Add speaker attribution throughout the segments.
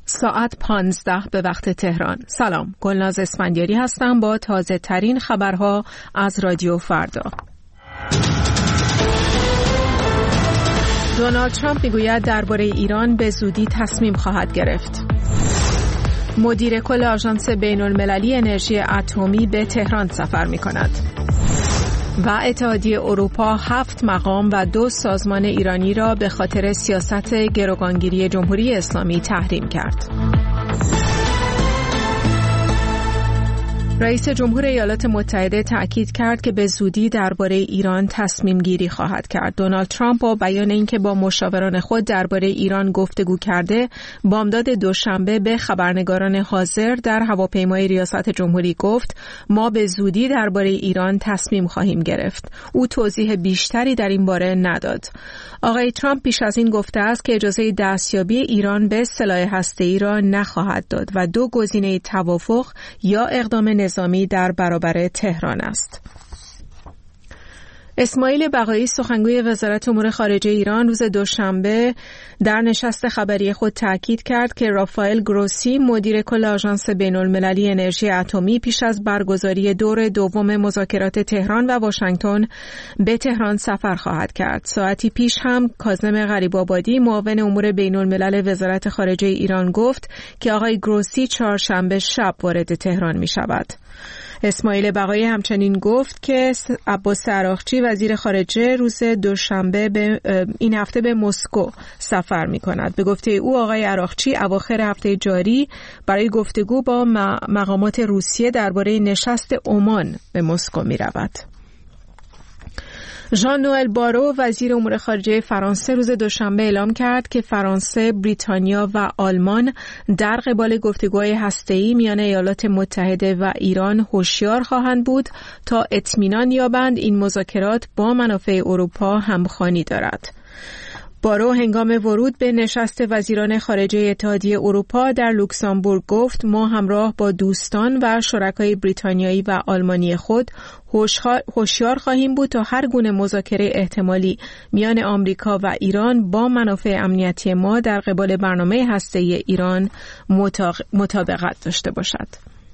Speaker 1: ساعت 15 به وقت تهران. سلام، گلناز اسفندیاری هستم با تازه ترین خبرها از رادیو فردا. دونالد ترامپ میگوید درباره ایران به زودی تصمیم خواهد گرفت. مدیر کل آژانس بین‌المللی انرژی اتمی به تهران سفر می‌کند. و اتحادیه اروپا 7 مقام و 2 سازمان ایرانی را به خاطر سیاست گروگانگیری جمهوری اسلامی تحریم کرد. رئیس جمهور ایالات متحده تأکید کرد که به زودی درباره ایران تصمیم گیری خواهد کرد. دونالد ترامپ با بیان اینکه با مشاوران خود درباره ایران گفتگو کرده، بامداد دوشنبه به خبرنگاران حاضر در هواپیمای ریاست جمهوری گفت: ما به زودی درباره ایران تصمیم خواهیم گرفت. او توضیح بیشتری در این باره نداد. آقای ترامپ پیش از این گفته است که اجازه دستیابی ایران به سلاح هسته‌ای را نخواهد داد و 2 گزینه توافق یا اقدام نظامی در برابر تهران است. اسماعیل بقایی سخنگوی وزارت امور خارجه ایران روز دوشنبه در نشست خبری خود تاکید کرد که رافائل گروسی مدیر کل آژانس بین‌المللی انرژی اتمی پیش از برگزاری دور دوم مذاکرات تهران و واشنگتن به تهران سفر خواهد کرد. ساعتی پیش هم کاظم غریب‌آبادی معاون امور بین‌الملل وزارت خارجه ایران گفت که آقای گروسی چهارشنبه شب وارد تهران می شود. اسماعیل بقایی همچنین گفت که عباس عراقچی وزیر خارجه روز دوشنبه این هفته به مسکو سفر می کند. به گفته او آقای عراقچی اواخر هفته جاری برای گفتگو با مقامات روسیه درباره نشست عمان به مسکو می رود. ژان نوئل بارو وزیر امور خارجه فرانسه روز دوشنبه اعلام کرد که فرانسه، بریتانیا و آلمان در قبال گفتگوهای هسته‌ای میان ایالات متحده و ایران هوشیار خواهند بود تا اطمینان یابند این مذاکرات با منافع اروپا همخوانی دارد. بارو هنگام ورود به نشست وزیران خارجه اتحادیه اروپا در لوکزامبورگ گفت: ما همراه با دوستان و شرکای بریتانیایی و آلمانی خود هوشیار خواهیم بود تا هر گونه مذاکره احتمالی میان آمریکا و ایران با منافع امنیتی ما در قبال برنامه هسته‌ای ایران مطابقت داشته باشد.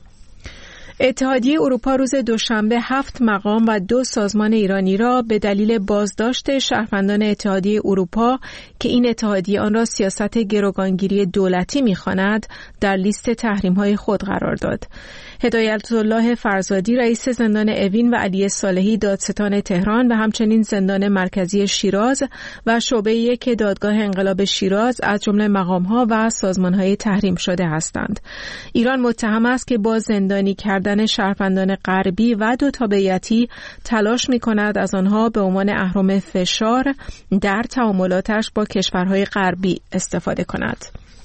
Speaker 1: اتحادیه اروپا روز دوشنبه 7 مقام و 2 سازمان ایرانی را به دلیل بازداشت شهروندان اتحادیه اروپا که این اتحادیه آن را سیاست گروگانگیری دولتی می‌خواند در لیست تحریم‌های خود قرار داد. هدایت الله فرزادی رئیس زندان اوین و علی صالحی دادستان تهران و همچنین زندان مرکزی شیراز و شعبه 1 دادگاه انقلاب شیراز از جمله مقام‌ها و سازمان‌های تحریم شده هستند. ایران متهم است که با زندانی کردن شهروندان غربی و 2 تابعیتی تلاش می‌کند از آنها به عنوان اهرم فشار در تعاملاتش با کشورهای غربی استفاده کند.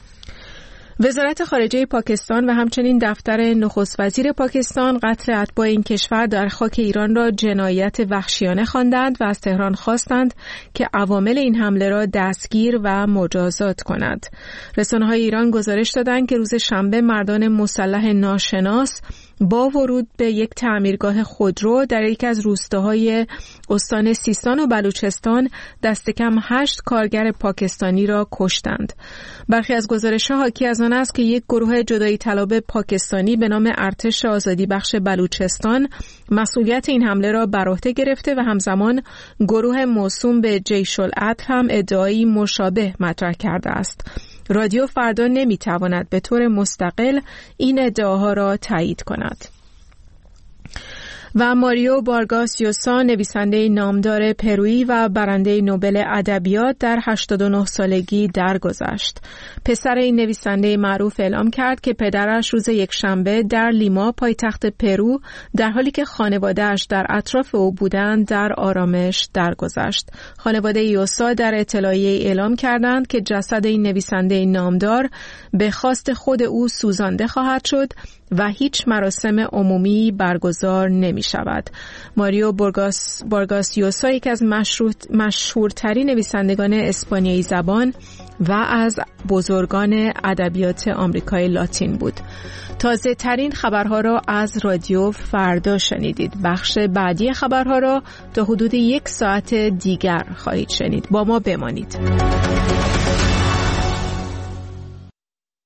Speaker 1: وزارت خارجه پاکستان و همچنین دفتر نخست وزیر پاکستان قتل اتباع این کشور در خاک ایران را جنایت وحشیانه خواندند و از تهران خواستند که عوامل این حمله را دستگیر و مجازات کند. رسانه‌های ایران گزارش دادند که روز شنبه مردان مسلح ناشناس با ورود به یک تعمیرگاه خودرو در یکی از روستاهای استان سیستان و بلوچستان دست کم 8 کارگر پاکستانی را کشتند. برخی از گزارش‌ها حاکی از آن است که یک گروه جدایی طلب پاکستانی به نام ارتش آزادی بخش بلوچستان مسئولیت این حمله را بر عهده گرفته و همزمان گروه موسوم به جیش العدل هم ادعایی مشابه مطرح کرده است. رادیو فردا نمیتواند به طور مستقل این ادعاها را تایید کند. و ماریو وارگاس یوسا نویسنده نامدار پرویی و برنده نوبل ادبیات در 89 سالگی درگذشت. پسر این نویسنده معروف اعلام کرد که پدرش روز یکشنبه در لیما پایتخت پرو در حالی که خانواده‌اش در اطراف او بودند در آرامش درگذشت. خانواده یوسا در اطلاعیه اعلام کردند که جسد این نویسنده نامدار به خواست خود او سوزانده خواهد شد و هیچ مراسم عمومی برگزار نمی شود. ماریو وارگاس یوسا یک از مشهورترین نویسندگان اسپانیایی زبان و از بزرگان ادبیات آمریکای لاتین بود. تازه ترین خبرها را از رادیو فردا شنیدید. بخش بعدی خبرها را تا حدود 1 ساعت دیگر خواهید شنید. با ما بمانید.